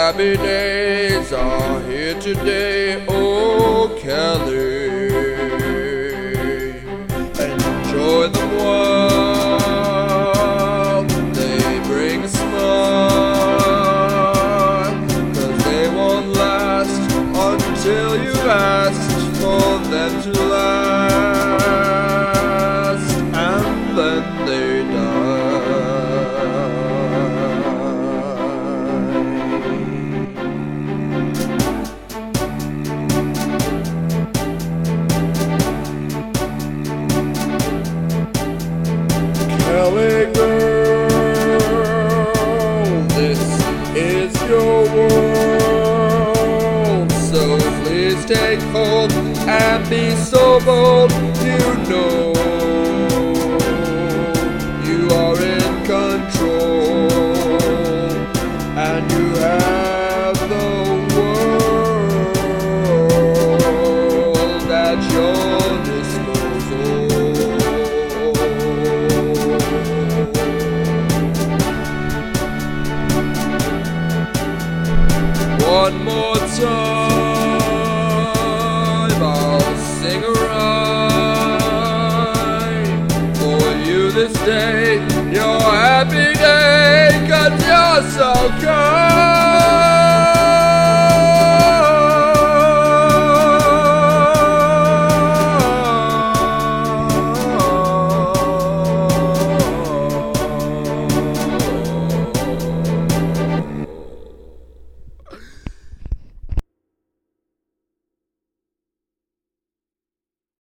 happy days are here today, oh Kelly. Enjoy them while they bring a smile, 'cause they won't last until you've asked for them to last, and then they die. Kelly girl, this is your world, so please take hold and be so bold. You know you are in control, and you have the world at your disposal. One more time, I'll sing a rhyme for you this day, your happy day, 'cause you're so kind.